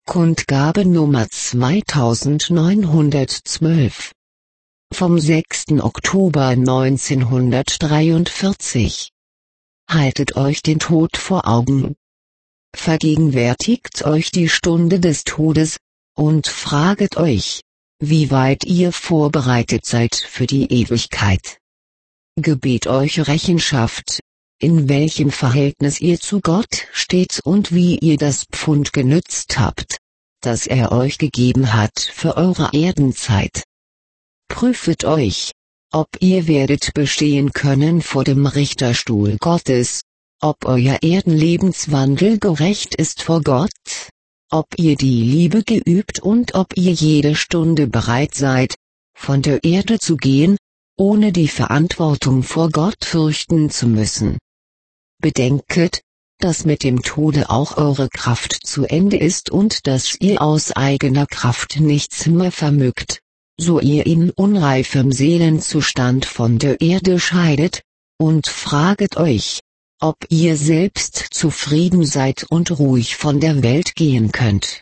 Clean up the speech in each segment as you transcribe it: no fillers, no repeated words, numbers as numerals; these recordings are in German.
Kundgabe Nummer 2912. Vom 6. Oktober 1943. Haltet euch den Tod vor Augen. Vergegenwärtigt euch die Stunde des Todes, und fraget euch, wie weit ihr vorbereitet seid für die Ewigkeit. Gebet euch Rechenschaft, in welchem Verhältnis ihr zu Gott steht und wie ihr das Pfund genützt habt, das er euch gegeben hat für eure Erdenzeit. Prüfet euch, ob ihr werdet bestehen können vor dem Richterstuhl Gottes, ob euer Erdenlebenswandel gerecht ist vor Gott, ob ihr die Liebe geübt und ob ihr jede Stunde bereit seid, von der Erde zu gehen, ohne die Verantwortung vor Gott fürchten zu müssen. Bedenket, dass mit dem Tode auch eure Kraft zu Ende ist und dass ihr aus eigener Kraft nichts mehr vermögt, so ihr in unreifem Seelenzustand von der Erde scheidet, und fraget euch, ob ihr selbst zufrieden seid und ruhig von der Welt gehen könnt.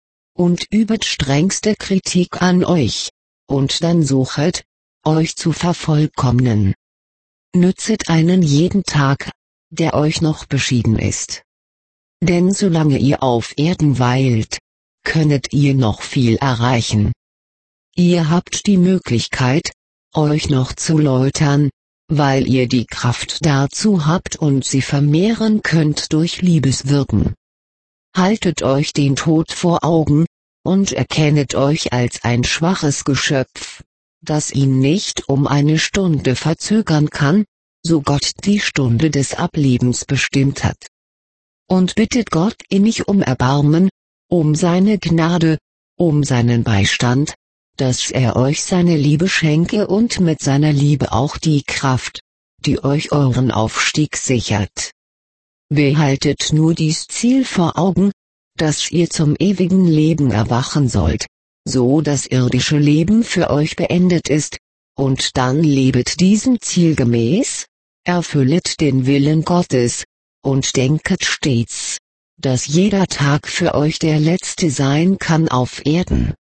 Und übet strengste Kritik an euch, und dann suchet, euch zu vervollkommnen. Nützet einen jeden Tag, der euch noch beschieden ist. Denn solange ihr auf Erden weilt, könnet ihr noch viel erreichen. Ihr habt die Möglichkeit, euch noch zu läutern, weil ihr die Kraft dazu habt und sie vermehren könnt durch Liebeswirken. Haltet euch den Tod vor Augen, und erkennet euch als ein schwaches Geschöpf, das ihn nicht um eine Stunde verzögern kann, so Gott die Stunde des Ablebens bestimmt hat. Und bittet Gott innig um Erbarmen, um seine Gnade, um seinen Beistand, dass er euch seine Liebe schenke und mit seiner Liebe auch die Kraft, die euch euren Aufstieg sichert. Behaltet nur dies Ziel vor Augen, dass ihr zum ewigen Leben erwachen sollt, so das irdische Leben für euch beendet ist, und dann lebet diesem Ziel gemäß, erfüllet den Willen Gottes, und denket stets, dass jeder Tag für euch der letzte sein kann auf Erden.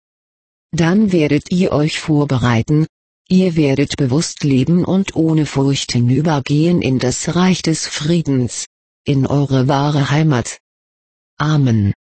Dann werdet ihr euch vorbereiten, ihr werdet bewusst leben und ohne Furcht hinübergehen in das Reich des Friedens, in eure wahre Heimat. Amen.